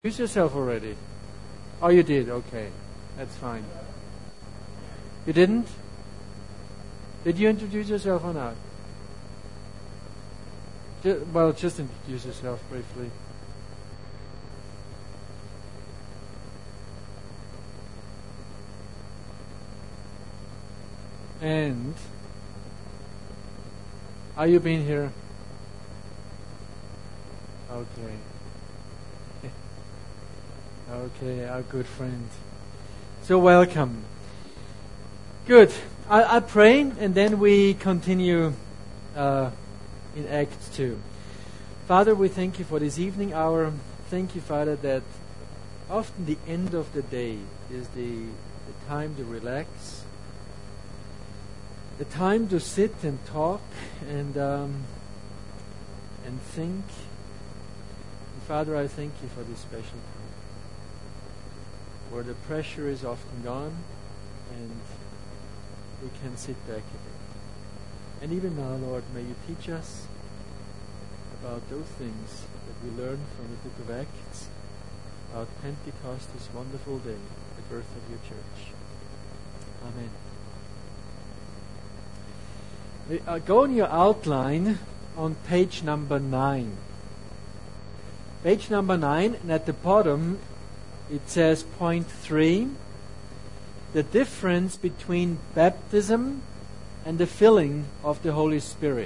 Introduce yourself already. Oh, you did. Okay, that's fine. You didn't? Did you introduce yourself or not? Just introduce yourself briefly. And are you been here? Okay. Okay, our good friend. So welcome. Good. I pray and then we continue in Acts 2. Father, we thank you for this evening hour. Thank you, Father, that often the end of the day is the time to relax, the time to sit and talk and think. And Father, I thank you for this special time, where the pressure is often gone and we can sit back a bit. And even now, Lord, may you teach us about those things that we learn from the book of Acts, about Pentecost, this wonderful day, the birth of your church. Amen. Go on your outline on page number 9. Page number 9, and at the bottom it says point 3, the difference between baptism and the filling of the Holy Spirit.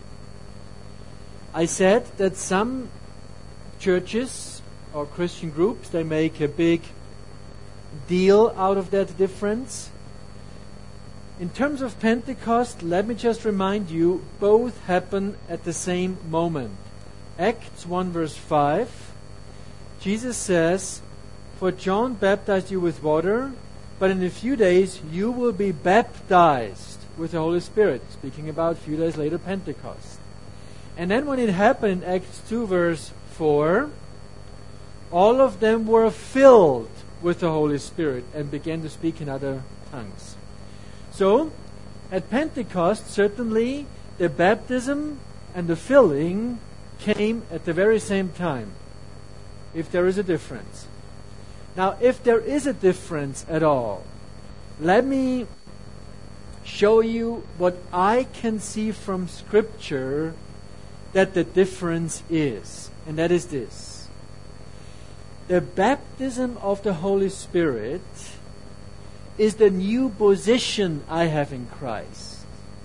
I said that some churches or Christian groups, they make a big deal out of that difference. In terms of Pentecost, let me just remind you, both happen at the same moment. Acts 1 verse 5, Jesus says, "For John baptized you with water, but in a few days you will be baptized with the Holy Spirit." Speaking about a few days later, Pentecost. And then when it happened in Acts 2 verse 4, all of them were filled with the Holy Spirit and began to speak in other tongues. So, at Pentecost, certainly the baptism and the filling came at the very same time, if there is a difference. Now, if there is a difference at all, let me show you what I can see from Scripture that the difference is. And that is this. The baptism of the Holy Spirit is the new position I have in Christ.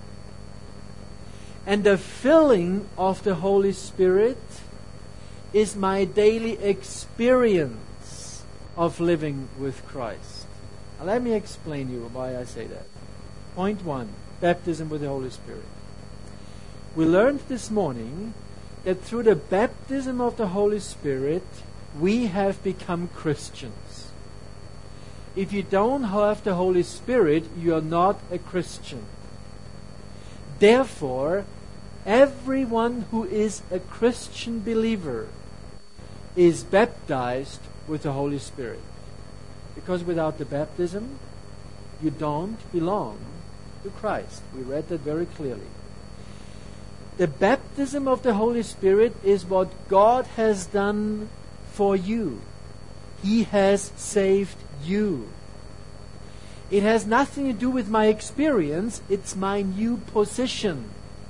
And the filling of the Holy Spirit is my daily experience of living with Christ. Now, let me explain you why I say that. Point 1, baptism with the Holy Spirit. We learned this morning that through the baptism of the Holy Spirit, we have become Christians. If you don't have the Holy Spirit, you are not a Christian. Therefore, everyone who is a Christian believer is baptized with the Holy Spirit. Because without the baptism, you don't belong to Christ. We read that very clearly. The baptism of the Holy Spirit is what God has done for you. He has saved you. It has nothing to do with my experience. It's my new position.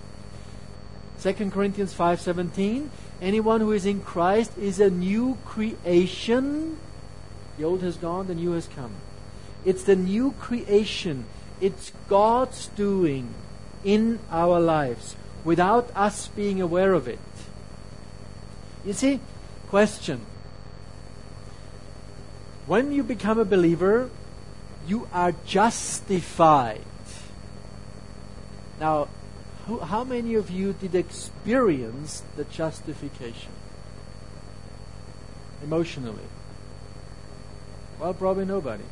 2 Corinthians 5:17. Anyone who is in Christ is a new creation. The old has gone, the new has come. It's the new creation. It's God's doing in our lives without us being aware of it. You see, question. When you become a believer, you are justified. Now, how many of you did experience the justification? Emotionally? Well, probably nobody.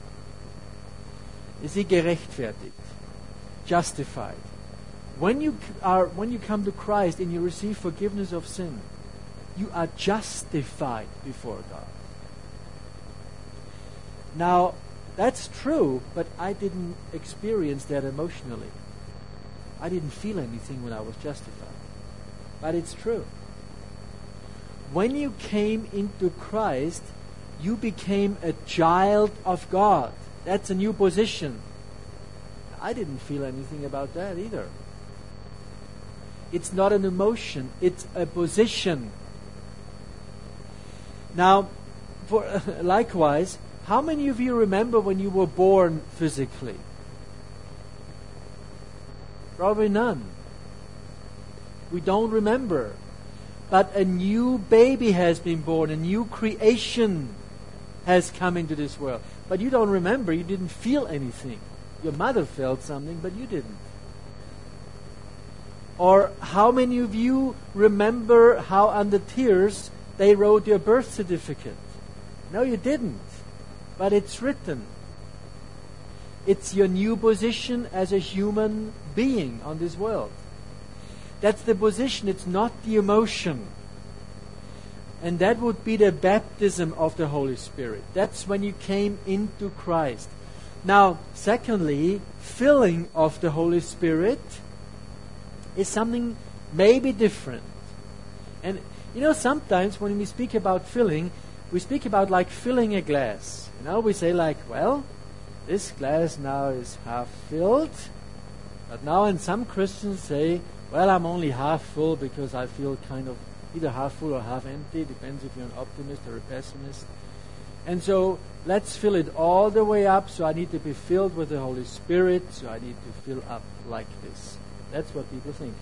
Is he gerechtfertigt? Justified. When you come to Christ and you receive forgiveness of sin, you are justified before God. Now, that's true, but I didn't experience that emotionally. I didn't feel anything when I was justified. But it's true. when you came into Christ, you became a child of God. That's a new position. I didn't feel anything about that either. It's not an emotion, it's a position. Now, likewise, how many of you remember when you were born physically? Probably none. We don't remember. But a new baby has been born, a new creation has come into this world. But you don't remember, you didn't feel anything. Your mother felt something, but you didn't. Or how many of you remember how under tears they wrote your birth certificate? No, you didn't. But it's written. It's your new position as a human being on this world. That's the position, it's not the emotion. And that would be the baptism of the Holy Spirit. That's when you came into Christ. Now, secondly, filling of the Holy Spirit is something maybe different. And sometimes when we speak about filling, we speak about like filling a glass. We say like, well, this glass now is half filled. But now, and some Christians say, well, I'm only half full because I feel kind of either half full or half empty. Depends if you're an optimist or a pessimist. And so let's fill it all the way up. So I need to be filled with the Holy Spirit. So I need to fill up like this. That's what people think.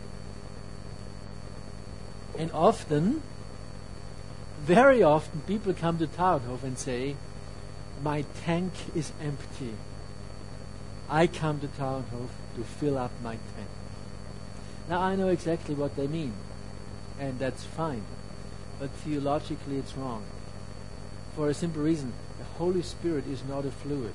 And often, very often, people come to Tauernhof and say, my tank is empty. I come to Tauernhof to fill up my tank. Now I know exactly what they mean. And that's fine. But theologically it's wrong. For a simple reason. The Holy Spirit is not a fluid.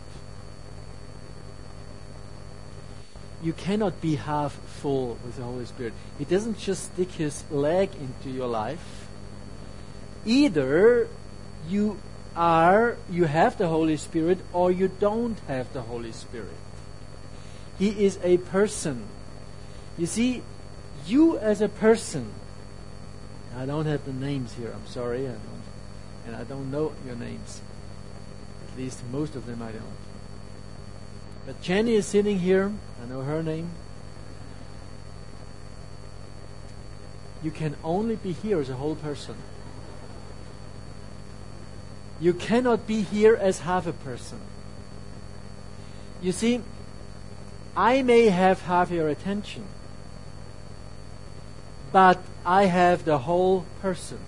You cannot be half full with the Holy Spirit. He doesn't just stick his leg into your life. Either you have the Holy Spirit or you don't have the Holy Spirit. He is a person. You see, you as a person, I don't have the names here, I'm sorry, I don't know your names. At least most of them I don't. But Jenny is sitting here, I know her name. You can only be here as a whole person. You cannot be here as half a person. You see, I may have half your attention, but I have the whole person.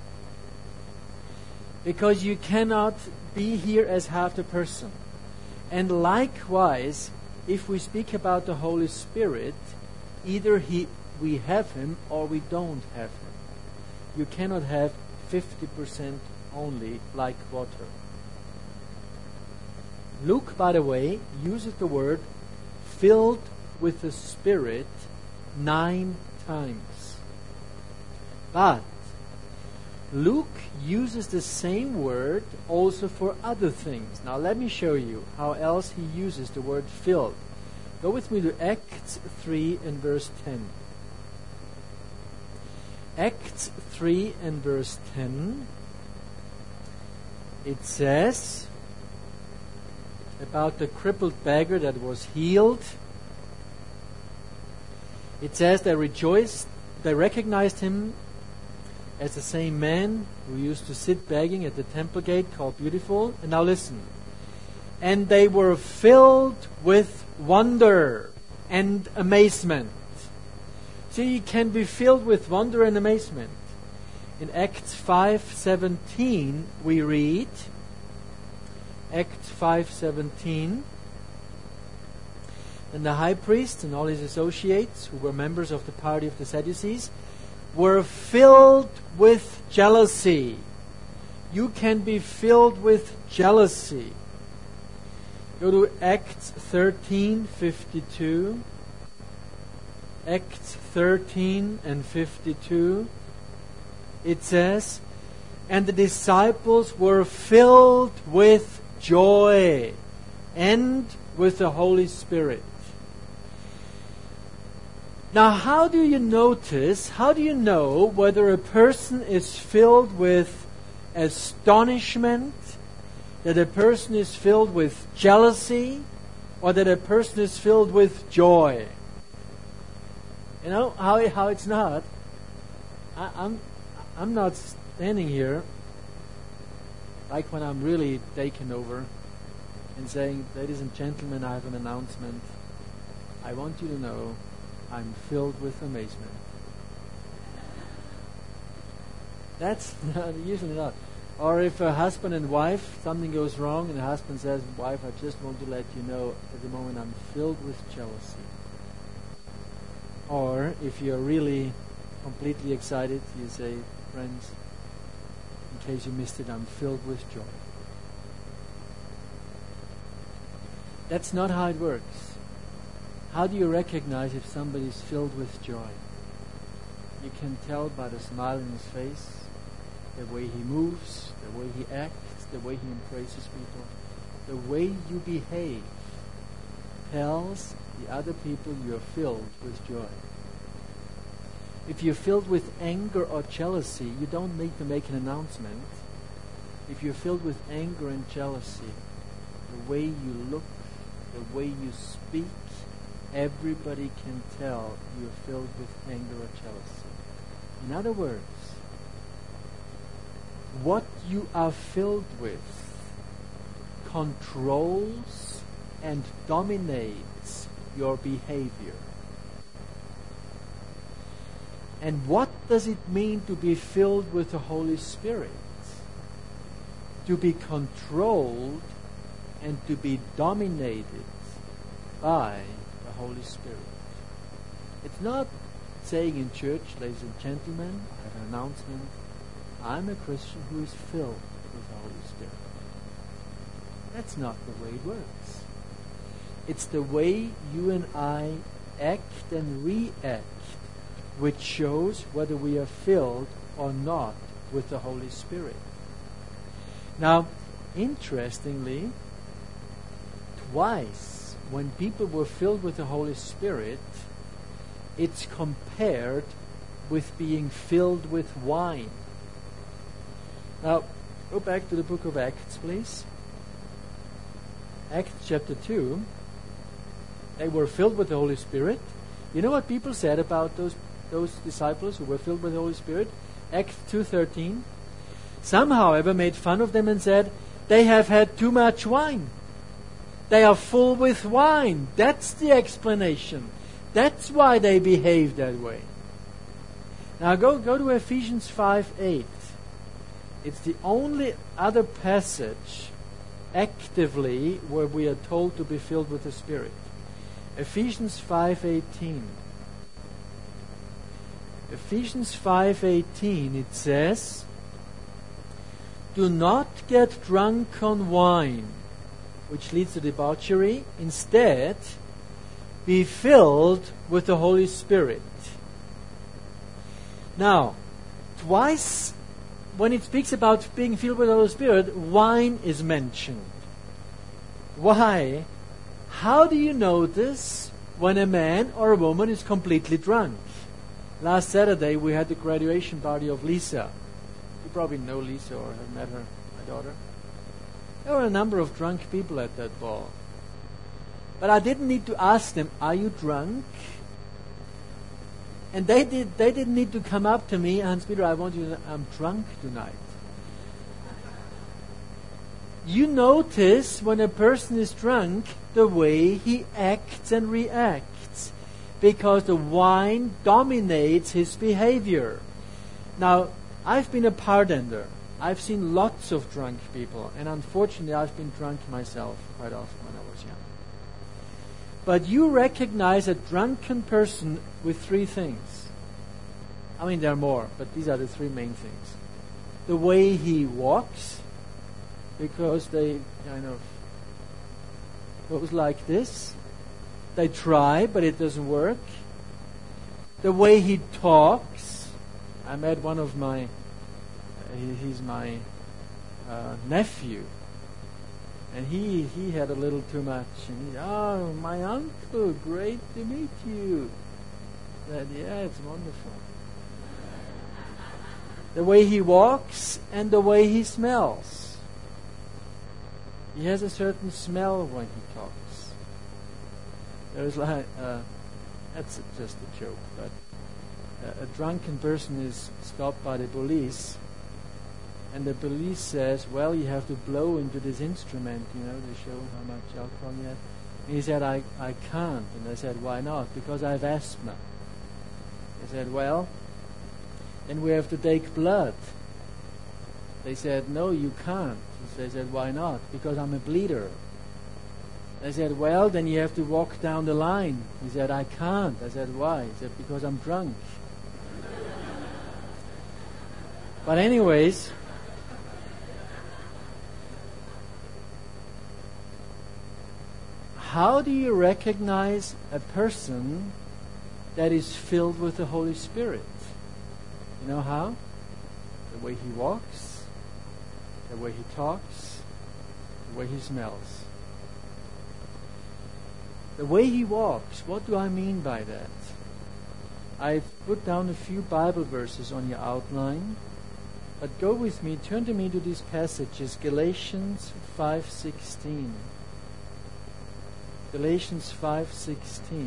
Because you cannot be here as half the person. And likewise, if we speak about the Holy Spirit, either we have Him or we don't have Him. You cannot have 50% only like water. Luke, by the way, uses the word filled with the Spirit 9 times. But Luke uses the same word also for other things. Now let me show you how else he uses the word filled. Go with me to Acts 3 and verse 10. Acts 3 and verse 10. It says about the crippled beggar that was healed. It says they rejoiced, they recognized him as the same man who used to sit begging at the temple gate called Beautiful. And now listen. And they were filled with wonder and amazement. So you can be filled with wonder and amazement. In Acts 5:17 we read, Acts 5:17, and the high priest and all his associates, who were members of the party of the Sadducees, were filled with jealousy. You can be filled with jealousy. Go to Acts 13:52. Acts 13 and 52. It says, and the disciples were filled with joy and with the Holy Spirit. Now, how do you know whether a person is filled with astonishment, that a person is filled with jealousy, or that a person is filled with joy? You know how it's not. I'm not standing here like when I'm really taken over and saying, ladies and gentlemen, I have an announcement. I want you to know I'm filled with amazement. That's usually not. Or if a husband and wife, something goes wrong and the husband says, wife, I just want to let you know at the moment I'm filled with jealousy. Or if you're really completely excited, you say, friends, in case you missed it, I'm filled with joy. That's not how it works. How do you recognize if somebody is filled with joy? You can tell by the smile in his face, the way he moves, the way he acts, the way he embraces people. The way you behave tells the other people you're filled with joy. If you're filled with anger or jealousy, you don't need to make an announcement. If you're filled with anger and jealousy, the way you look, the way you speak, everybody can tell you're filled with anger or jealousy. In other words, what you are filled with controls and dominates your behavior. And what does it mean to be filled with the Holy Spirit? To be controlled and to be dominated by the Holy Spirit. It's not saying in church, ladies and gentlemen, I have an announcement. I'm a Christian who is filled with the Holy Spirit. That's not the way it works. It's the way you and I act and react which shows whether we are filled or not with the Holy Spirit. Now, interestingly, twice when people were filled with the Holy Spirit, it's compared with being filled with wine. Now, go back to the book of Acts, please. Acts chapter 2. They were filled with the Holy Spirit. You know what people said about those disciples who were filled with the Holy Spirit? Acts 2:13. Some, however, made fun of them and said, they have had too much wine. They are full with wine. That's the explanation. That's why they behave that way. Now go to Ephesians 5:8. It's the only other passage actively where we are told to be filled with the Spirit. Ephesians 5:18. Ephesians 5:18, it says, do not get drunk on wine, which leads to debauchery. Instead, be filled with the Holy Spirit. Now, twice when it speaks about being filled with the Holy Spirit, wine is mentioned. Why? How do you notice when a man or a woman is completely drunk? Last Saturday we had the graduation party of Lisa. You probably know Lisa or have met her, my daughter. There were a number of drunk people at that ball. But I didn't need to ask them, are you drunk? And they didn't need to come up to me, Hans-Peter, I'm drunk tonight. You notice when a person is drunk the way he acts and reacts, because the wine dominates his behavior. Now, I've been a bartender. I've seen lots of drunk people, and unfortunately I've been drunk myself quite often when I was young. But you recognize a drunken person with three things. I mean, there are more, but these are the three main things. The way he walks, because they kind of goes like this. They try, but it doesn't work. The way he talks. I met one of my, he's my nephew. And he had a little too much. And he, oh, my uncle, great to meet you. Yeah, it's wonderful. The way he walks and the way he smells. He has a certain smell when he talks. There's like, that's just a joke, but a drunken person is stopped by the police, and the police says, well, you have to blow into this instrument, to show how much alcohol you have. And he said, I can't. And I said, why not? Because I have asthma. He said, well, then we have to take blood. They said, no, you can't. They said, why not? Because I'm a bleeder. They said, well, then you have to walk down the line. He said, I can't. I said, why? He said, because I'm drunk. But anyways, how do you recognize a person that is filled with the Holy Spirit? You know how? The way he walks, the way he talks, the way he smells. The way he walks, what do I mean by that? I've put down a few Bible verses on your outline, but go with me, turn to me to these passages, Galatians 5:16. Galatians 5:16.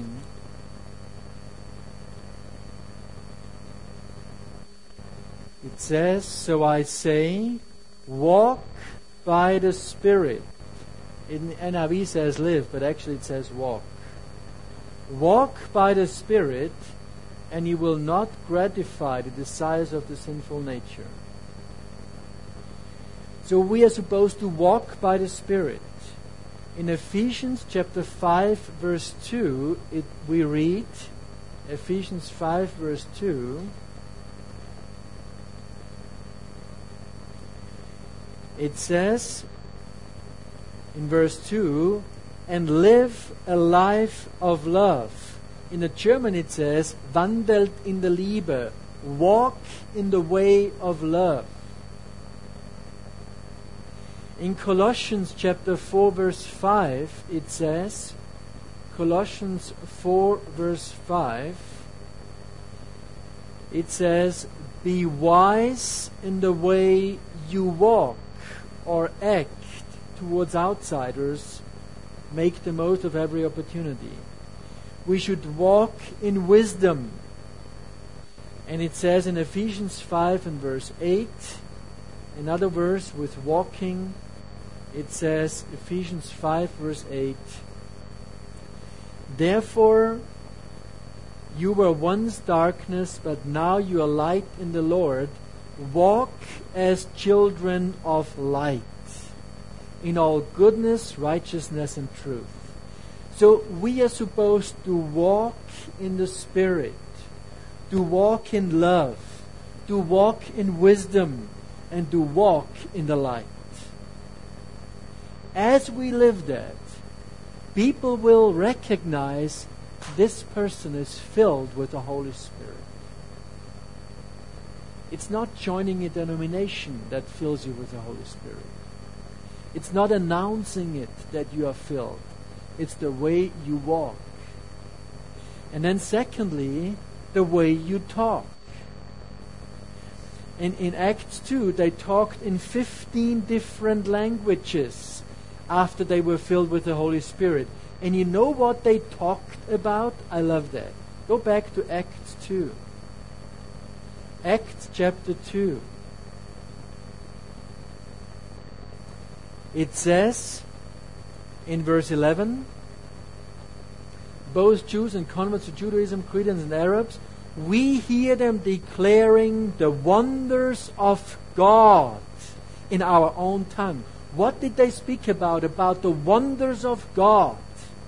It says, so I say, walk by the Spirit. In NIV says live, but actually it says walk. Walk by the Spirit, and you will not gratify the desires of the sinful nature. So we are supposed to walk by the Spirit. In Ephesians chapter 5 verse 2, we read, Ephesians 5 verse 2, it says in verse 2, and live a life of love. In the German it says, wandelt in der Liebe, walk in the way of love. In Colossians chapter 4 verse 5 it says, Colossians 4 verse 5, it says, be wise in the way you walk or act towards outsiders, make the most of every opportunity. We should walk in wisdom. And it says in Ephesians 5 and verse 8, another verse with walking, it says, Ephesians 5 verse 8, therefore you were once darkness, but now you are light in the Lord. Walk as children of light, in all goodness, righteousness, and truth. So we are supposed to walk in the Spirit, to walk in love, to walk in wisdom, and to walk in the light. As we live that, people will recognize this person is filled with the Holy Spirit. It's not joining a denomination that fills you with the Holy Spirit. It's not announcing it that you are filled. It's the way you walk. And then secondly, the way you talk. And in Acts 2, they talked in 15 different languages after they were filled with the Holy Spirit. And you know what they talked about? I love that. Go back to Acts 2. Acts chapter 2. It says in verse 11, both Jews and converts to Judaism, Cretans and Arabs, we hear them declaring the wonders of God in our own tongue. What did they speak about? About the wonders of God.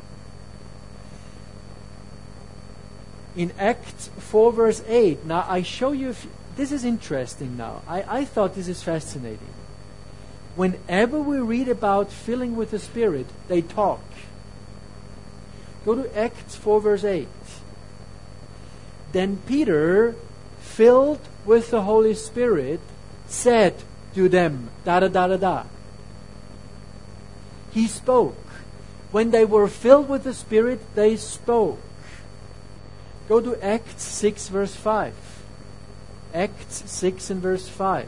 In Acts 4 verse 8, now I show you, this is interesting now. I thought this is fascinating. Whenever we read about filling with the Spirit, they talk. Go to Acts 4 verse 8. Then Peter, filled with the Holy Spirit, said to them, da da da da da. He spoke. When they were filled with the Spirit, they spoke. Go to Acts 6 verse 5. Acts 6 and verse 5.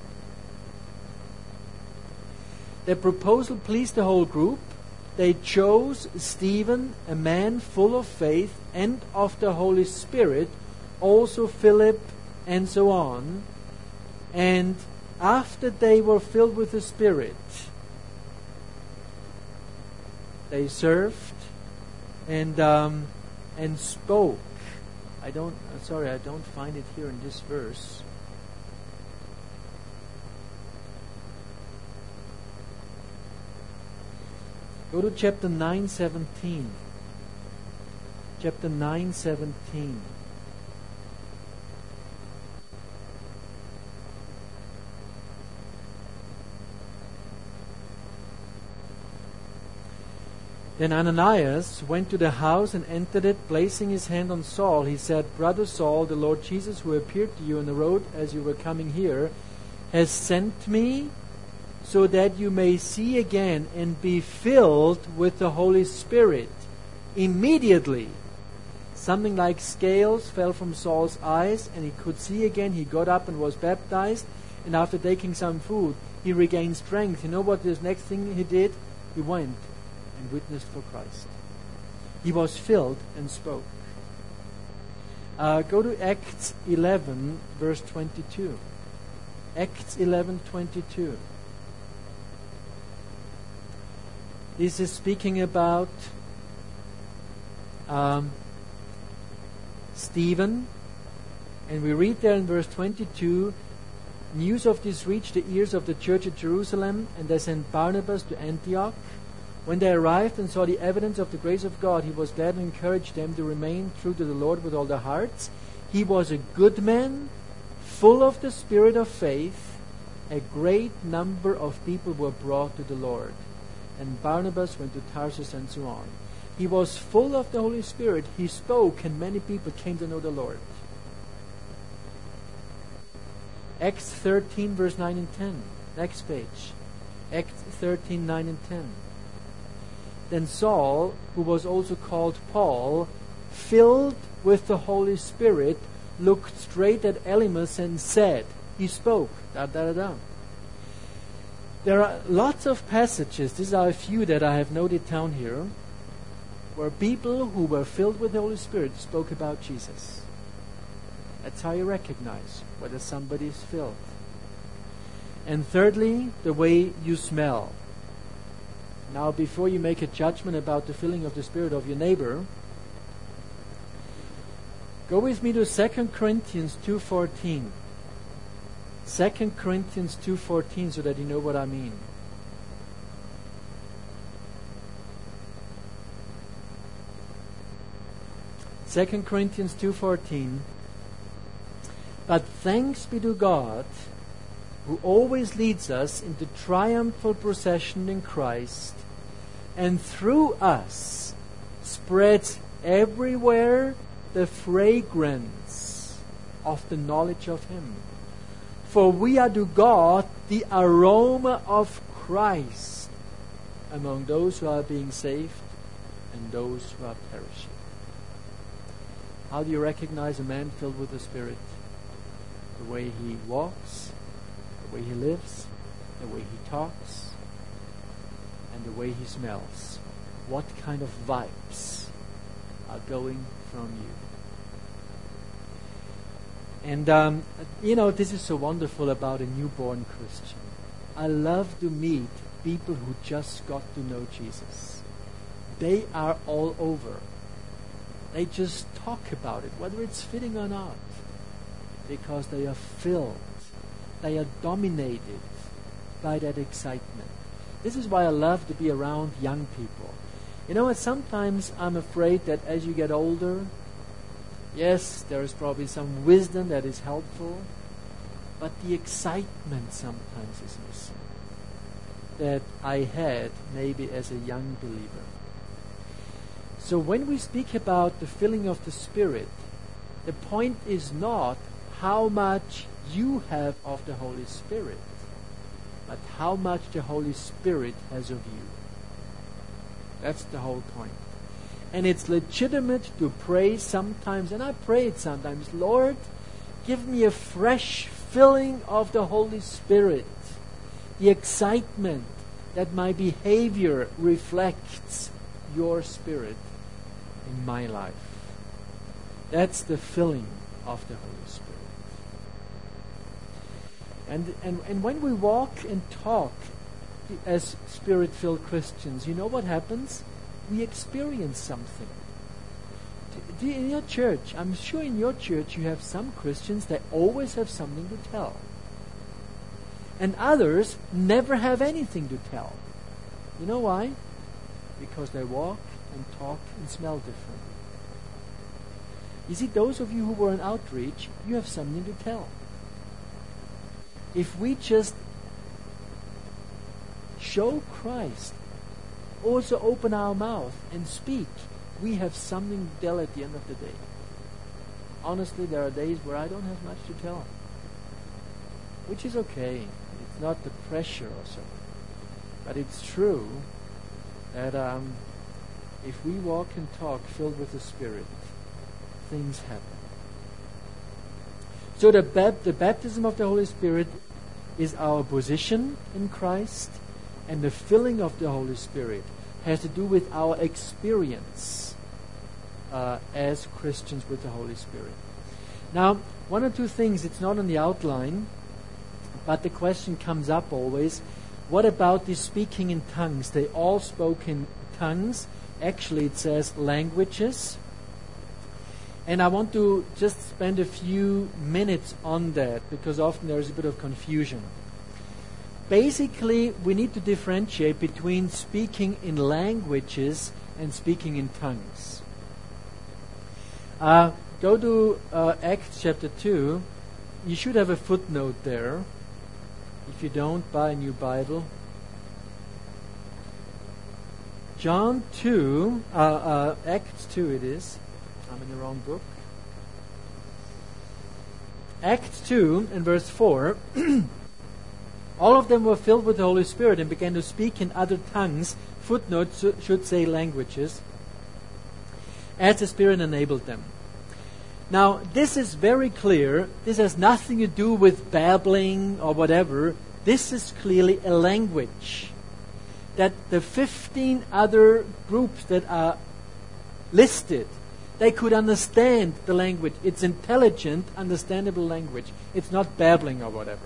The proposal pleased the whole group. They chose Stephen, a man full of faith and of the Holy Spirit, also Philip, and so on. And after they were filled with the Spirit, they served and spoke. I don't find it here in this verse. Go to chapter 9:17. Chapter 9:17. Then Ananias went to the house and entered it. Placing his hand on Saul, he said, "Brother Saul, the Lord Jesus, who appeared to you on the road as you were coming here, has sent me so that you may see again and be filled with the Holy Spirit." Immediately, something like scales fell from Saul's eyes, and he could see again. He got up and was baptized, and after taking some food, he regained strength. You know what the next thing he did? He went and witnessed for Christ. He was filled and spoke. Go to Acts 11, verse 22. Acts 11:22. This is speaking about Stephen, and we read there in verse 22, "News of this reached the ears of the church at Jerusalem, and they sent Barnabas to Antioch. When they arrived and saw the evidence of the grace of God, he was glad and encouraged them to remain true to the Lord with all their hearts. He was a good man, full of the spirit of faith. A great number of people were brought to the Lord. And Barnabas went to Tarsus," and so on. He was full of the Holy Spirit. He spoke, and many people came to know the Lord. Acts 13, verse 9 and 10. Next page. Acts 13, 9 and 10. "Then Saul, who was also called Paul, filled with the Holy Spirit, looked straight at Elymas and said," he spoke, There are lots of passages, these are a few that I have noted down here, where people who were filled with the Holy Spirit spoke about Jesus. That's how you recognize whether somebody is filled. And thirdly, the way you smell. Now, before you make a judgment about the filling of the Spirit of your neighbor, go with me to 2 Corinthians 2:14. 2 Corinthians 2:14, so that you know what I mean. Second Corinthians 2:14. "But thanks be to God, who always leads us into triumphal procession in Christ, and through us spreads everywhere the fragrance of the knowledge of Him. For we are to God the aroma of Christ among those who are being saved and those who are perishing." How do you recognize a man filled with the Spirit? The way he walks, the way he lives, the way he talks, and the way he smells. What kind of vibes are going from you? And, this is so wonderful about a newborn Christian. I love to meet people who just got to know Jesus. They are all over. They just talk about it, whether it's fitting or not, because they are filled. They are dominated by that excitement. This is why I love to be around young people. You know what? Sometimes I'm afraid that as you get older, yes, there is probably some wisdom that is helpful, but the excitement sometimes is missing that I had maybe as a young believer. So when we speak about the filling of the Spirit, the point is not how much you have of the Holy Spirit, but how much the Holy Spirit has of you. That's the whole point. And it's legitimate to pray sometimes, and I pray it sometimes, Lord, give me a fresh filling of the Holy Spirit. The excitement that my behavior reflects your Spirit in my life. That's the filling of the Holy Spirit. And when we walk and talk as Spirit-filled Christians, you know what happens? We experience something. In your church, I'm sure in your church you have some Christians that always have something to tell. And others never have anything to tell. You know why? Because they walk and talk and smell different. You see, those of you who were in outreach, you have something to tell. If we just show Christ, also open our mouth and speak, we have something to tell at the end of the day. Honestly, there are days where I don't have much to tell, which is okay. It's not the pressure or so. But it's true that if we walk and talk filled with the Spirit, things happen. So the baptism of the Holy Spirit is our position in Christ, and the filling of the Holy Spirit has to do with our experience as Christians with the Holy Spirit. Now, one or two things, it's not on the outline, but the question comes up always, what about the speaking in tongues? They all spoke in tongues. Actually, it says languages. And I want to just spend a few minutes on that, because often there is a bit of confusion. Basically, we need to differentiate between speaking in languages and speaking in tongues. Go to Acts chapter 2. You should have a footnote there. If you don't, buy a new Bible. John 2, Acts 2 it is. I'm in the wrong book. Acts 2 and verse 4. All of them were filled with the Holy Spirit and began to speak in other tongues. Footnote should say languages, as the Spirit enabled them. Now, this is very clear. This has nothing to do with babbling or whatever. This is clearly a language that the 15 other groups that are listed, they could understand the language. It's intelligent, understandable language. It's not babbling or whatever.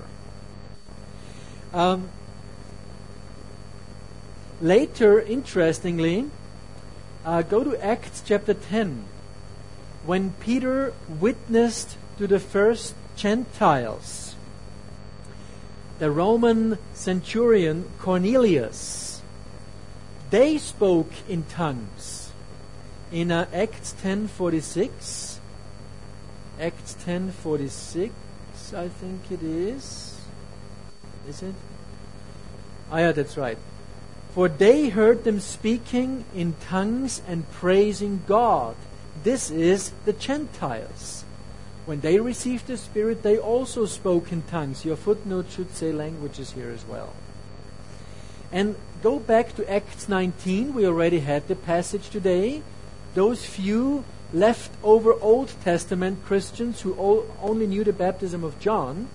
Later, interestingly, go to Acts chapter 10. When Peter witnessed to the first Gentiles, the Roman centurion Cornelius, they spoke in tongues. In Acts 10:46, Acts 10:46, I think it is. Is it? Ah, yeah, that's right. For they heard them speaking in tongues and praising God. This is the Gentiles. When they received the Spirit, they also spoke in tongues. Your footnote should say languages here as well. And go back to Acts 19. We already had the passage today. Those few leftover Old Testament Christians who only knew the baptism of John,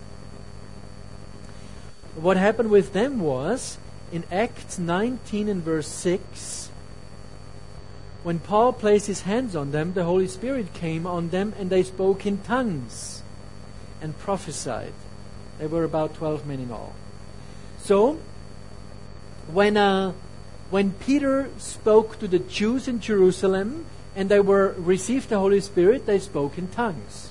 what happened with them was, in Acts 19 and verse 6, when Paul placed his hands on them, the Holy Spirit came on them and they spoke in tongues and prophesied. There were about 12 men in all. So, when Peter spoke to the Jews in Jerusalem and they received the Holy Spirit, they spoke in tongues.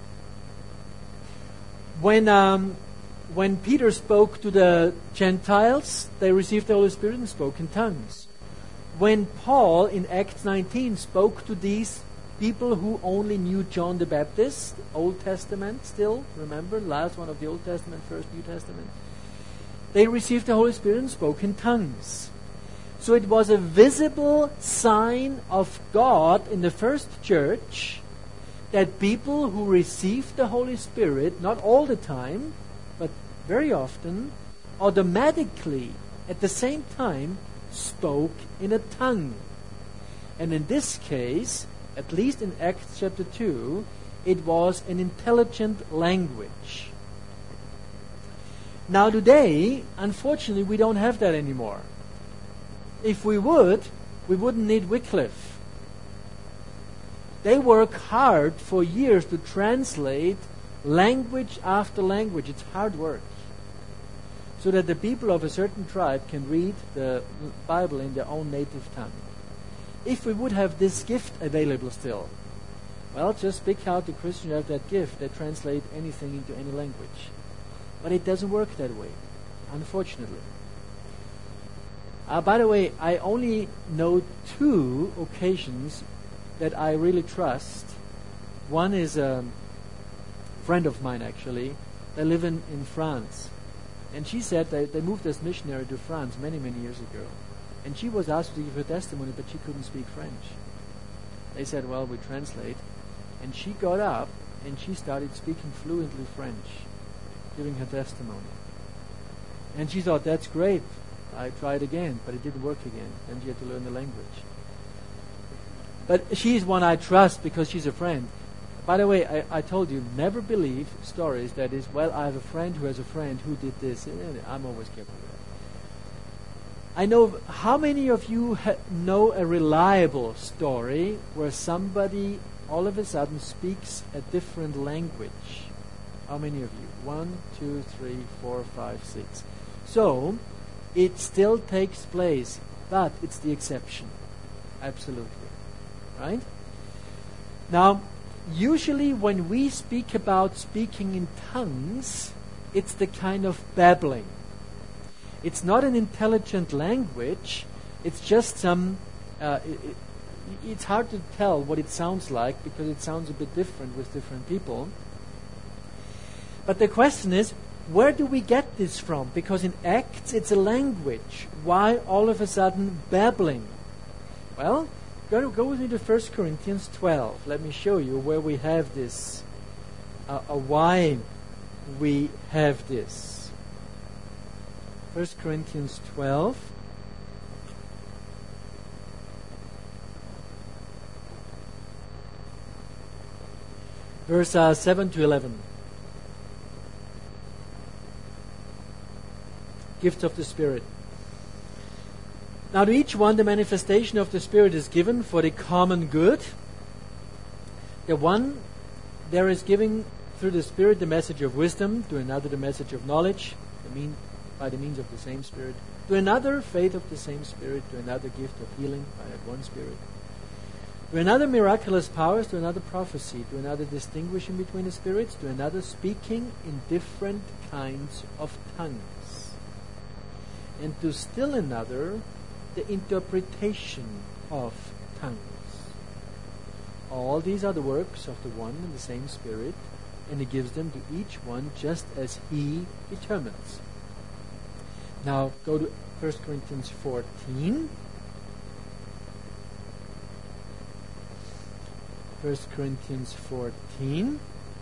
When Peter spoke to the Gentiles, they received the Holy Spirit and spoke in tongues. When Paul in Acts 19 spoke to these people who only knew John the Baptist, Old Testament still, remember, last one of the Old Testament, first New Testament, they received the Holy Spirit and spoke in tongues. So it was a visible sign of God in the first church that people who received the Holy Spirit, not all the time, but very often, automatically, at the same time, spoke in a tongue. And in this case, at least in Acts chapter 2, it was an intelligent language. Now today, unfortunately, we don't have that anymore. If we would, we wouldn't need Wycliffe. They work hard for years to translate language after language. It's hard work. So that the people of a certain tribe can read the Bible in their own native tongue. If we would have this gift available still, well, just pick out the Christians who have that gift. They translate anything into any language. But it doesn't work that way, unfortunately. By the way, I only know 2 occasions that I really trust. One is a friend of mine, actually. They live in France. And she said they moved as missionary to France many, many years ago. And she was asked to give her testimony, but she couldn't speak French. They said, well, we translate. And she got up and she started speaking fluently French, giving her testimony. And she thought, that's great. I tried again, but it didn't work again. Then she had to learn the language. But she's one I trust because she's a friend. By the way, I told you, never believe stories that is, well, I have a friend who has a friend who did this. I'm always careful with that. I know, how many of you know a reliable story where somebody all of a sudden speaks a different language? How many of you? 1, 2, 3, 4, 5, 6. So, it still takes place, but it's the exception. Absolutely. Right? Now, usually when we speak about speaking in tongues, it's the kind of babbling. It's not an intelligent language. It's just some... it's hard to tell what it sounds like because it sounds a bit different with different people. But the question is, where do we get this from? Because in Acts, it's a language. Why all of a sudden babbling? Well, go with me to 1 Corinthians 12. Let me show you where we have this, why we have this. 1 Corinthians 12. Verse 7 to 11. Gifts of the Spirit. Now to each one the manifestation of the Spirit is given for the common good. The one there is giving through the Spirit the message of wisdom, to another the message of knowledge, by the means of the same Spirit, to another faith of the same Spirit, to another gift of healing by that one Spirit, to another miraculous powers, to another prophecy, to another distinguishing between the spirits, to another speaking in different kinds of tongues, and to still another the interpretation of tongues. All these are the works of the one and the same Spirit, and He gives them to each one just as He determines. Now go to 1 Corinthians 14. 1 Corinthians 14.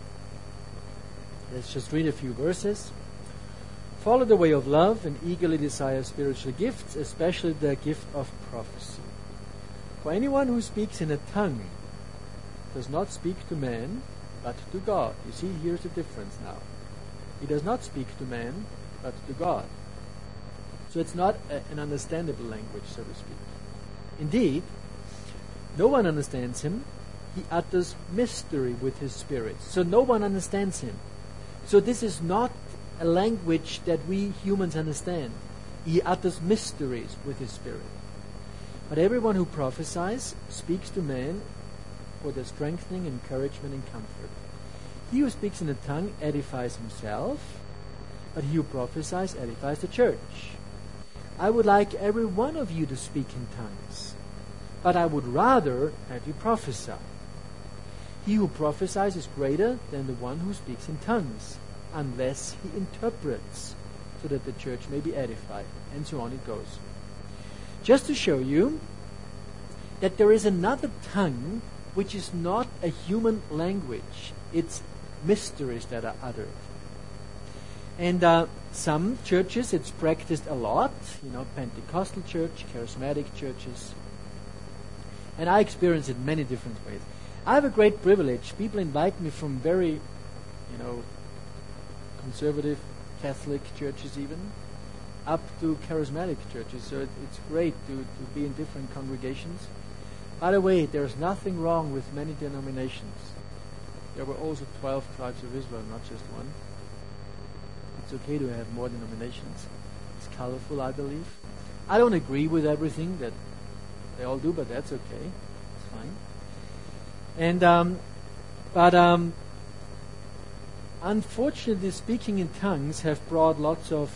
Let's just read a few verses. Follow the way of love and eagerly desire spiritual gifts, especially the gift of prophecy. For anyone who speaks in a tongue does not speak to man, but to God. You see, here's the difference now. He does not speak to man, but to God. So it's not an understandable language, so to speak. Indeed, no one understands him. He utters mystery with his spirit. So no one understands him. So this is not a language that we humans understand. He utters mysteries with his spirit. But everyone who prophesies speaks to man for their strengthening, encouragement, and comfort. He who speaks in a tongue edifies himself, but he who prophesies edifies the church. I would like every one of you to speak in tongues, but I would rather have you prophesy. He who prophesies is greater than the one who speaks in tongues, unless he interprets, so that the church may be edified. And so on it goes. Just to show you that there is another tongue which is not a human language. It's mysteries that are uttered. And some churches, it's practiced a lot. Pentecostal church, charismatic churches. And I experience it many different ways. I have a great privilege. People invite me from very, conservative Catholic churches even, up to charismatic churches. So it's great to be in different congregations. By the way, there's nothing wrong with many denominations. There were also 12 tribes of Israel, not just one. It's okay to have more denominations. It's colorful, I believe. I don't agree with everything that they all do, but that's okay. It's fine. And unfortunately, speaking in tongues have brought lots of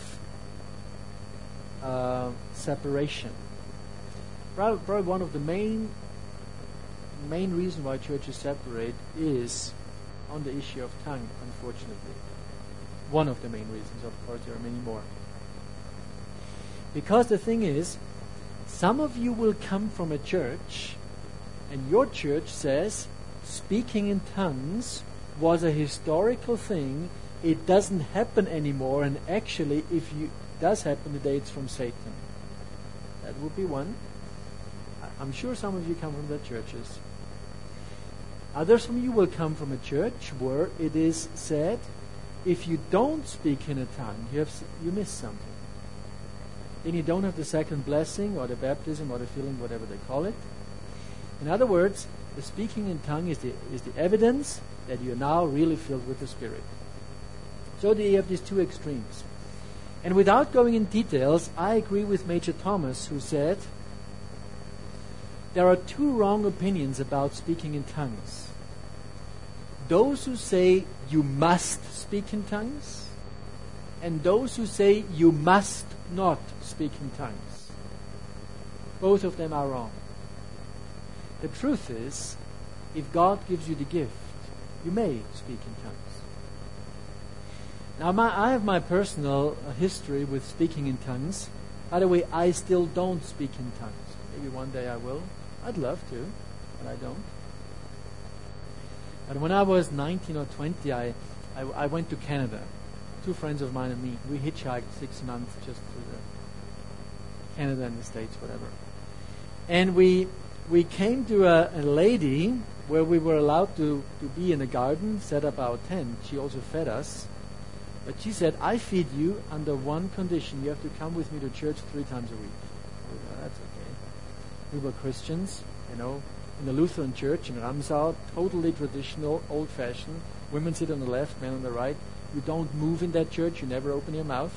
separation. Probably one of the main reason why churches separate is on the issue of tongue, unfortunately. One of the main reasons, of course, there are many more. Because the thing is, some of you will come from a church, and your church says speaking in tongues was a historical thing. It doesn't happen anymore, and actually, if it does happen today, it's from Satan. That would be one. I'm sure some of you come from the churches. Others from you will come from a church where it is said, if you don't speak in a tongue, you miss something. Then you don't have the second blessing or the baptism or the filling, whatever they call it. In other words, the speaking in tongue is the evidence that you're now really filled with the Spirit. So you have these two extremes. And without going in details, I agree with Major Thomas, who said, there are two wrong opinions about speaking in tongues. Those who say you must speak in tongues, and those who say you must not speak in tongues. Both of them are wrong. The truth is, if God gives you the gift, you may speak in tongues. Now, I have my personal history with speaking in tongues. By the way, I still don't speak in tongues. Maybe one day I will. I'd love to, but I don't. But when I was 19 or 20, I went to Canada. Two friends of mine and me. We hitchhiked 6 months just through Canada and the States, whatever. And we came to a lady where we were allowed to be in a garden, set up our tent. She also fed us. But she said, I feed you under one condition. You have to come with me to church 3 times a week. That's okay. We were Christians, in the Lutheran church in Ramsau, totally traditional, old-fashioned. Women sit on the left, men on the right. You don't move in that church. You never open your mouth.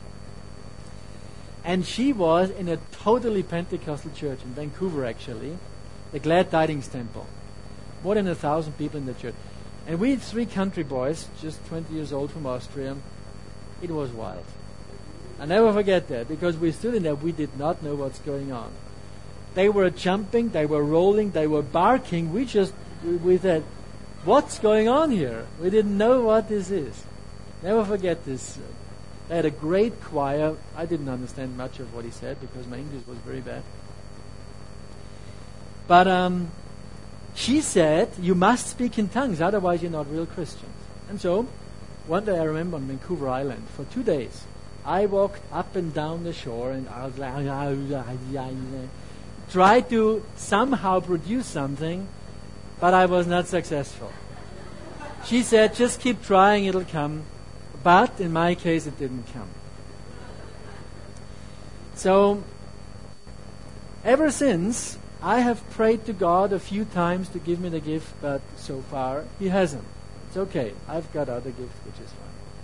And she was in a totally Pentecostal church in Vancouver, actually, the Glad Tidings Temple. More than 1,000 people in the church. And we 3 country boys, just 20 years old from Austria, it was wild. I never forget that, because we stood in there, we did not know what's going on. They were jumping, they were rolling, they were barking. We said, what's going on here? We didn't know what this is. Never forget this. They had a great choir. I didn't understand much of what he said because my English was very bad. But she said, you must speak in tongues, otherwise you're not real Christians. And so, one day I remember on Vancouver Island, for 2 days, I walked up and down the shore and I was like, tried to somehow produce something, but I was not successful. She said, just keep trying, it'll come. But in my case, it didn't come. So, ever since, I have prayed to God a few times to give me the gift, but so far, He hasn't. It's okay. I've got other gifts, which is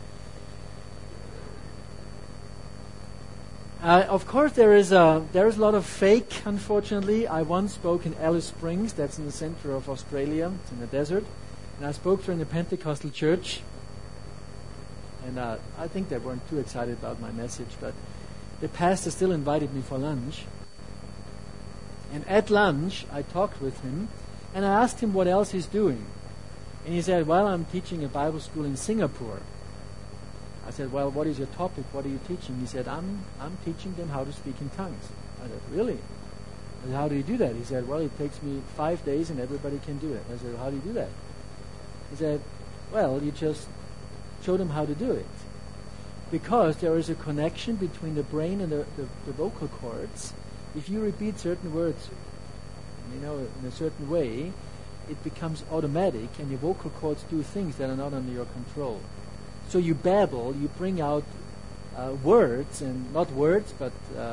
fine. Of course, there is a lot of fake, unfortunately. I once spoke in Alice Springs, that's in the center of Australia, it's in the desert, and I spoke to in a Pentecostal church, and I think they weren't too excited about my message, but the pastor still invited me for lunch. And at lunch, I talked with him, and I asked him what else he's doing. And he said, well, I'm teaching a Bible school in Singapore. I said, well, what is your topic? What are you teaching? He said, I'm teaching them how to speak in tongues. I said, really? I said, how do you do that? He said, well, it takes me 5 days and everybody can do it. I said, well, how do you do that? He said, well, you just show them how to do it. Because there is a connection between the brain and the vocal cords. If you repeat certain words in a certain way, it becomes automatic, and your vocal cords do things that are not under your control. So you babble, you bring out words, and not words, but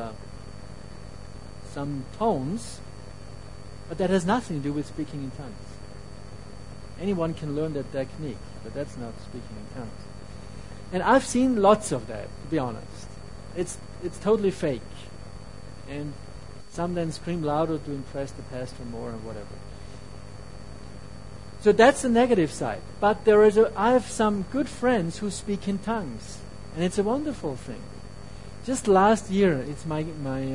some tones, but that has nothing to do with speaking in tongues. Anyone can learn that technique, but that's not speaking in tongues. And I've seen lots of that, to be honest. It's totally fake. And some then scream louder to impress the pastor more or whatever. So that's the negative side. But I have some good friends who speak in tongues, and it's a wonderful thing. Just last year, it's my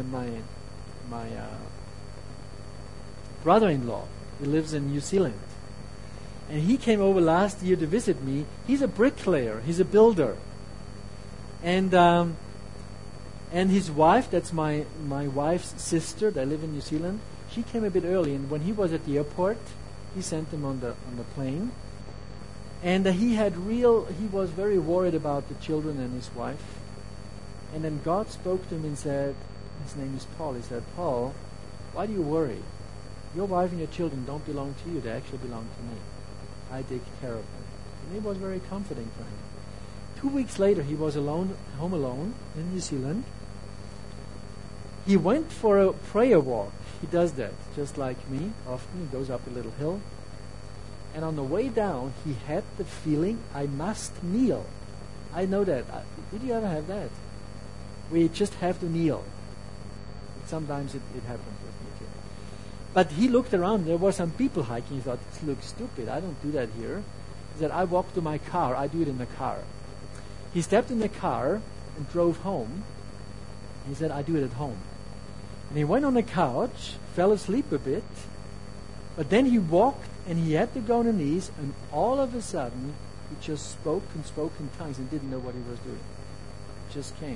brother-in-law. He lives in New Zealand, and he came over last year to visit me. He's a bricklayer. He's a builder, and his wife, that's my wife's sister. They live in New Zealand. She came a bit early, and when he was at the airport, he sent them on the plane, and he was very worried about the children and his wife. And then God spoke to him and said, his name is Paul. He said, "Paul, why do you worry? Your wife and your children don't belong to you; they actually belong to me. I take care of them." And it was very comforting for him. 2 weeks later, he was home alone in New Zealand. He went for a prayer walk. He does that, just like me, often. He goes up a little hill. And on the way down, he had the feeling, I must kneel. I know that. Did you ever have that? We just have to kneel. Sometimes it happens with me too. But he looked around. There were some people hiking. He thought, this looks stupid. I don't do that here. He said, I walk to my car. I do it in the car. He stepped in the car and drove home. He said, I do it at home. And he went on the couch, fell asleep a bit, but then he walked and he had to go on his knees, and all of a sudden he just spoke in tongues and didn't know what he was doing. It just came.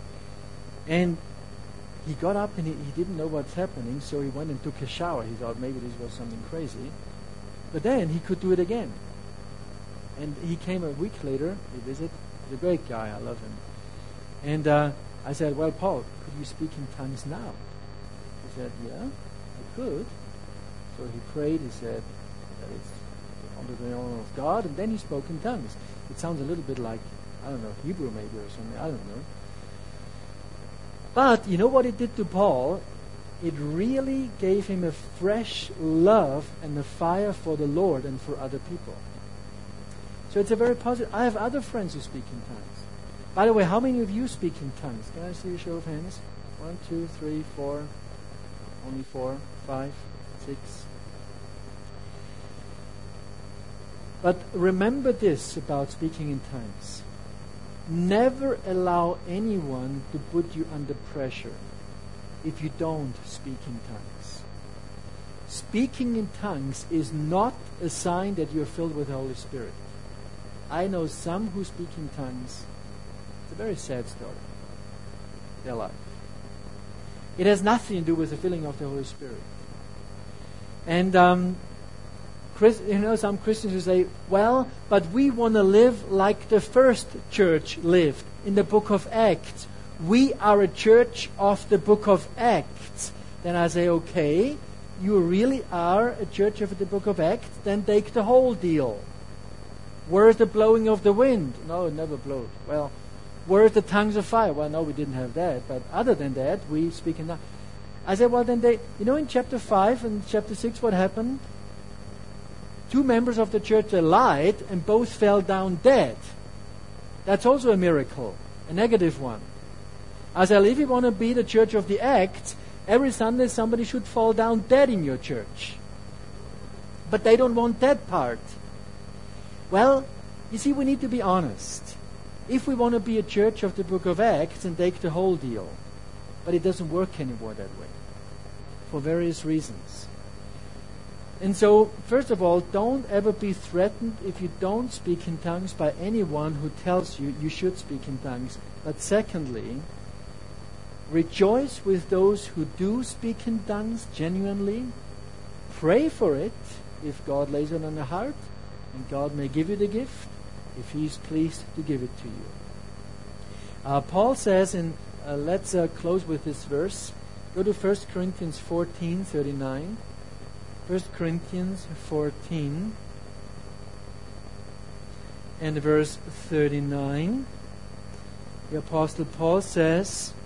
And he got up and he didn't know what's happening, so he went and took a shower. He thought maybe this was something crazy. But then he could do it again. And he came a week later, he visited. He's a great guy, I love him. And I said, well, Paul, could you speak in tongues now? He said, yeah, I could. So he prayed, he said that it's under the honor of God, and then he spoke in tongues. It sounds a little bit like, I don't know, Hebrew maybe or something, I don't know. But you know what it did to Paul? It really gave him a fresh love and a fire for the Lord and for other people. So it's a very positive. I have other friends who speak in tongues. By the way, how many of you speak in tongues? Can I see a show of hands? 1, 2, 3, 4. Only 4, 5, 6. But remember this about speaking in tongues. Never allow anyone to put you under pressure if you don't speak in tongues. Speaking in tongues is not a sign that you're filled with the Holy Spirit. I know some who speak in tongues. It's a very sad story. Their life. It has nothing to do with the filling of the Holy Spirit. And some Christians who say, well, but we want to live like the first church lived in the book of Acts. We are a church of the book of Acts. Then I say, okay, you really are a church of the book of Acts, then take the whole deal. Where's the blowing of the wind? No, it never blows. Well, where's the tongues of fire? Well, no, we didn't have that. But other than that, we speak in tongues. I said, well, then in chapter 5 and chapter 6, what happened? 2 members of the church, they lied, and both fell down dead. That's also a miracle, a negative one. I said, if you want to be the church of the Acts, every Sunday somebody should fall down dead in your church. But they don't want that part. Well, you see, we need to be honest. If we want to be a church of the book of Acts and take the whole deal, but it doesn't work anymore that way, for various reasons. And so, first of all, don't ever be threatened if you don't speak in tongues by anyone who tells you you should speak in tongues. But secondly, rejoice with those who do speak in tongues genuinely. Pray for it if God lays it on the heart, and God may give you the gift if He's pleased to give it to you. Paul says, and let's close with this verse. Go to 1 Corinthians 14:39. 1 Corinthians 14 and verse 39. The Apostle Paul says,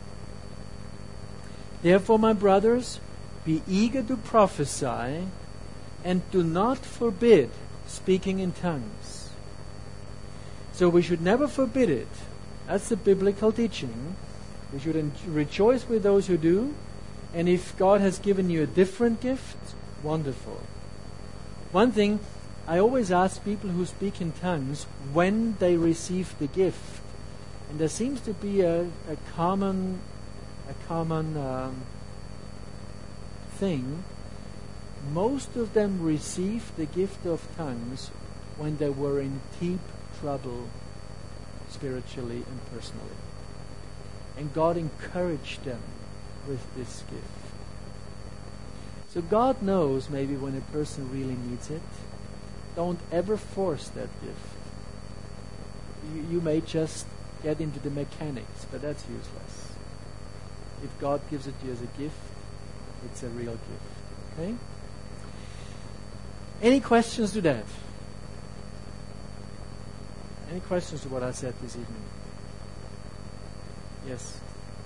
"Therefore, my brothers, be eager to prophesy, and do not forbid speaking in tongues." So we should never forbid it. That's the biblical teaching. We should rejoice with those who do. And if God has given you a different gift, wonderful. One thing, I always ask people who speak in tongues when they receive the gift. And there seems to be a common thing. Most of them received the gift of tongues when they were in deep trouble spiritually and personally. And God encouraged them with this gift. So God knows maybe when a person really needs it. Don't ever force that gift. You may just get into the mechanics, but that's useless. If God gives it to you as a gift, it's a real gift. Okay? Any questions to that? Any questions to what I said this evening? Yes.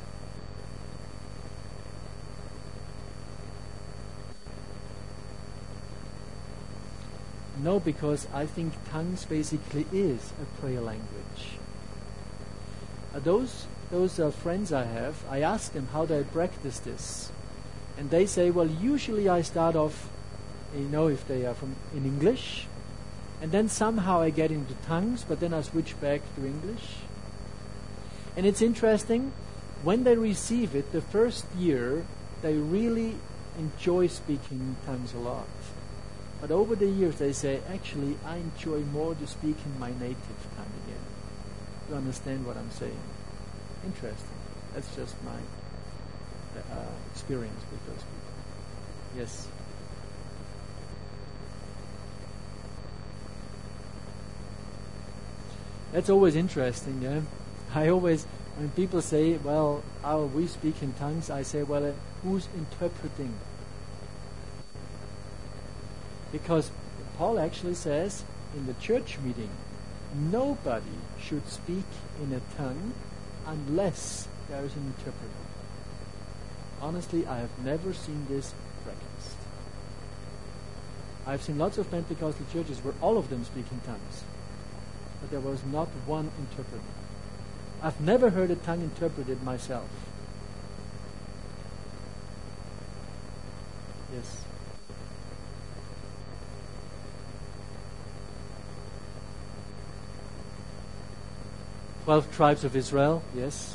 No, because I think tongues basically is a prayer language. Those friends I have, I ask them how they practice this. And they say, well, usually I start off, if they are in English, and then somehow I get into tongues, but then I switch back to English. And it's interesting, when they receive it, the first year, they really enjoy speaking in tongues a lot. But over the years, they say, actually, I enjoy more to speak in my native tongue again. You understand what I'm saying? Interesting. That's just my experience with those people. Yes? That's always interesting, yeah? When people say, well, how we speak in tongues, I say, well, who's interpreting? Because Paul actually says in the church meeting, nobody should speak in a tongue unless there is an interpreter. Honestly, I have never seen this practiced. I've seen lots of Pentecostal churches where all of them speak in tongues, but there was not one interpreter. I've never heard a tongue interpreted myself. Yes. " 12 tribes of Israel, yes.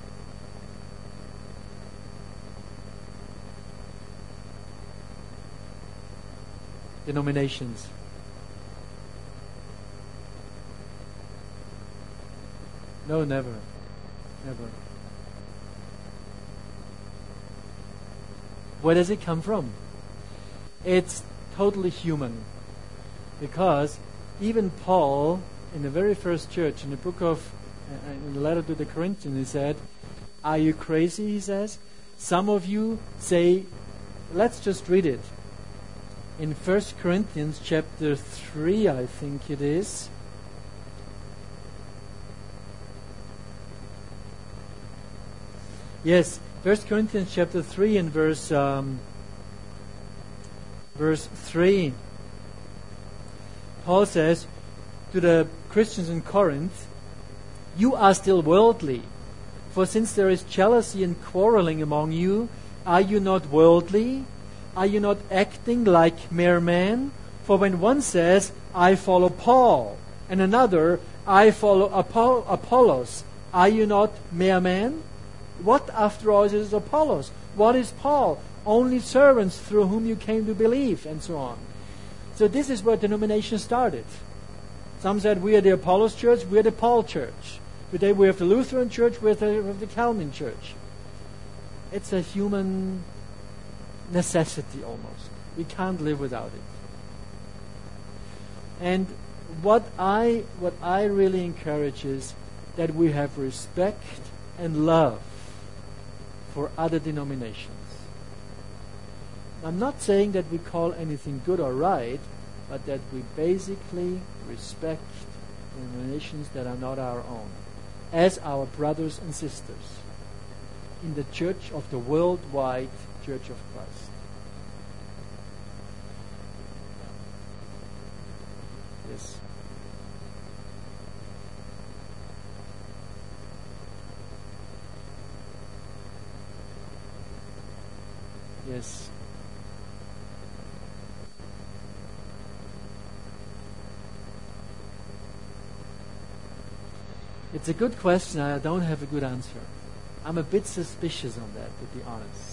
Denominations. No, never. Never. Where does it come from? It's totally human. Because even Paul, in the very first church, in the book of, in the letter to the Corinthians, he said, "Are you crazy?" he says. Some of you say, let's just read it. In 1 Corinthians chapter 3, I think it is. Yes, 1 Corinthians chapter 3 and verse 3. Paul says to the Christians in Corinth, "You are still worldly. For since there is jealousy and quarreling among you, are you not worldly? Are you not acting like mere men? For when one says, 'I follow Paul,' and another, 'I follow Apollos,' are you not mere men? What, after all, is Apollos? What is Paul? Only servants through whom you came to believe," and so on. So this is where denomination started. Some said, we are the Apollos church, we are the Paul church. Today we have the Lutheran church, we have the Calvin church. It's a human necessity almost. We can't live without it. And what I really encourage is that we have respect and love for other denominations. I'm not saying that we call anything good or right, but that we basically respect denominations that are not our own as our brothers and sisters in the church of the worldwide Church of Christ. Yes. Yes. It's a good question. I don't have a good answer. I'm a bit suspicious on that, to be honest.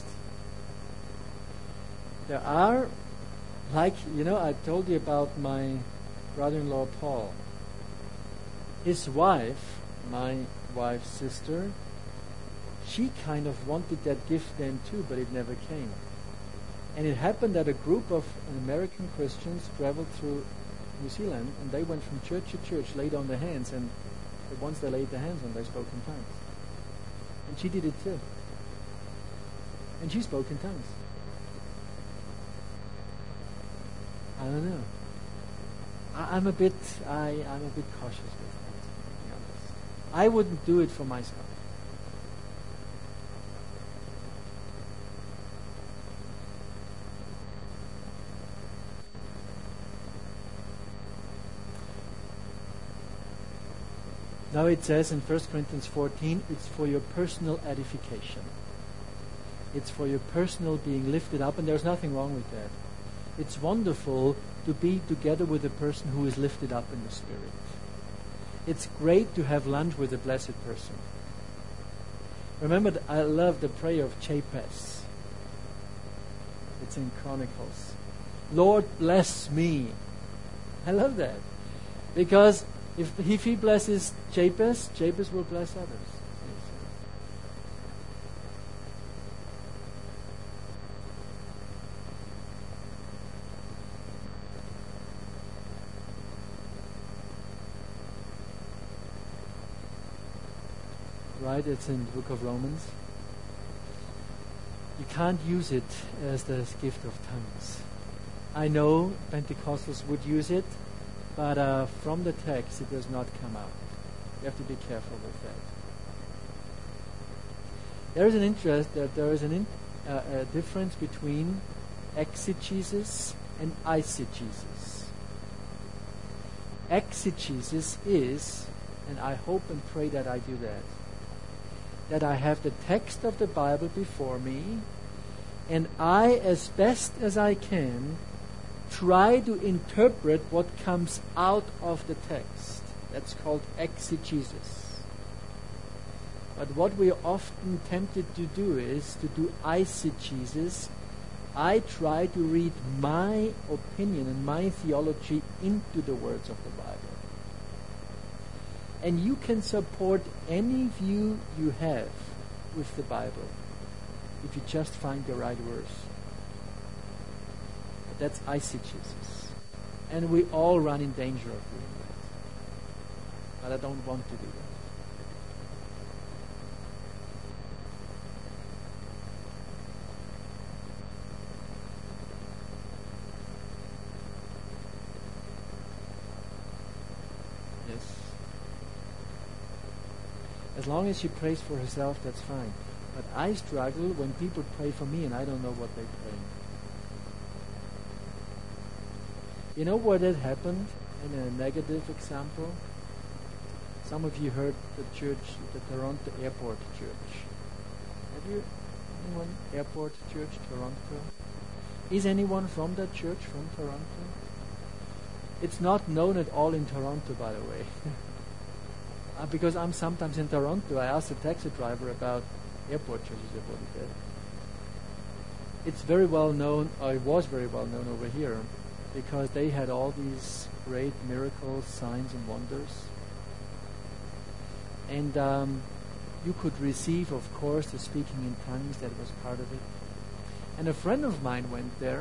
There are, like, I told you about my brother-in-law Paul. His wife, my wife's sister, she kind of wanted that gift then too, but it never came. And it happened that a group of American Christians traveled through New Zealand, and they went from church to church, laid on their hands, and once they laid their hands on, they spoke in tongues. And she did it too. And she spoke in tongues. I don't know. I'm a bit cautious with that, to be honest. I wouldn't do it for myself. Now it says in 1 Corinthians 14, it's for your personal edification. It's for your personal being lifted up, and there's nothing wrong with that. It's wonderful to be together with a person who is lifted up in the Spirit. It's great to have lunch with a blessed person. Remember, I love the prayer of Jabez. It's in Chronicles. Lord, bless me. I love that. Because if he blesses Jabez, Jabez will bless others. Right? It's in the book of Romans. You can't use it as the gift of tongues. I know Pentecostals would use it, but from the text it does not come out. You have to be careful with that. There is a difference between exegesis and eisegesis. Exegesis is, and I hope and pray that I do that I have the text of the Bible before me, and I, as best as I can, try to interpret what comes out of the text. That's called exegesis. But what we are often tempted to do is to do eisegesis. I try to read my opinion and my theology into the words of the Bible. And you can support any view you have with the Bible if you just find the right verse. But that's eisegesis. And we all run in danger of doing that. But I don't want to do that. As long as she prays for herself, that's fine. But I struggle when people pray for me and I don't know what they pray. You know where that happened in a negative example? Some of you heard the Toronto Airport Church. Have you? Anyone? Airport Church, Toronto? Is anyone from that church from Toronto? It's not known at all in Toronto, by the way. Because I'm sometimes in Toronto, I asked a taxi driver about airport churches. What is that? It's very well known, or it was very well known over here, because they had all these great miracles, signs, and wonders. And you could receive, of course, the speaking in tongues. That was part of it. And a friend of mine went there.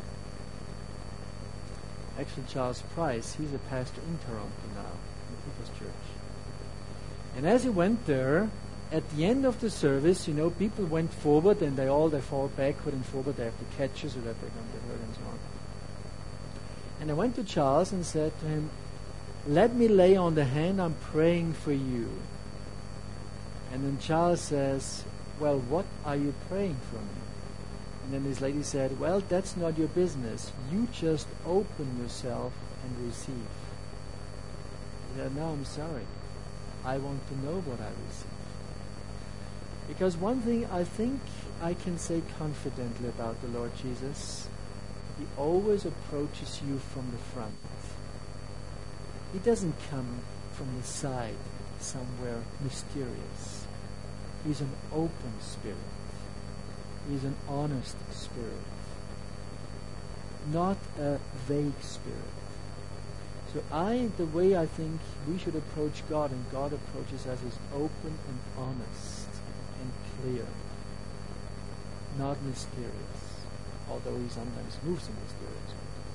Actually, Charles Price. He's a pastor in Toronto now, in People's Church. And as he went there, at the end of the service, people went forward and they fall backward and forward. They have to catch you so that they don't get hurt and so on. And I went to Charles and said to him, let me lay on the hand, I'm praying for you. And then Charles says, well, what are you praying for me? And then this lady said, well, that's not your business. You just open yourself and receive. He said, no, I'm sorry. I want to know what I receive. Because one thing I think I can say confidently about the Lord Jesus, He always approaches you from the front. He doesn't come from the side, somewhere mysterious. He's an open spirit. He's an honest spirit. Not a vague spirit. So the way I think we should approach God and God approaches us is open and honest and clear. Not mysterious. Although He sometimes moves in mysterious.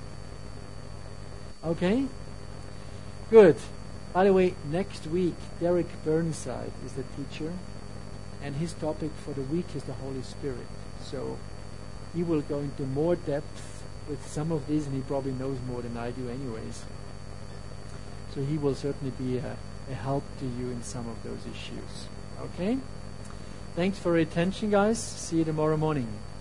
Okay? Good. By the way, next week, Derek Burnside is the teacher, and his topic for the week is the Holy Spirit. So he will go into more depth with some of these, and he probably knows more than I do anyways. So he will certainly be a help to you in some of those issues. Okay? Thanks for your attention, guys. See you tomorrow morning.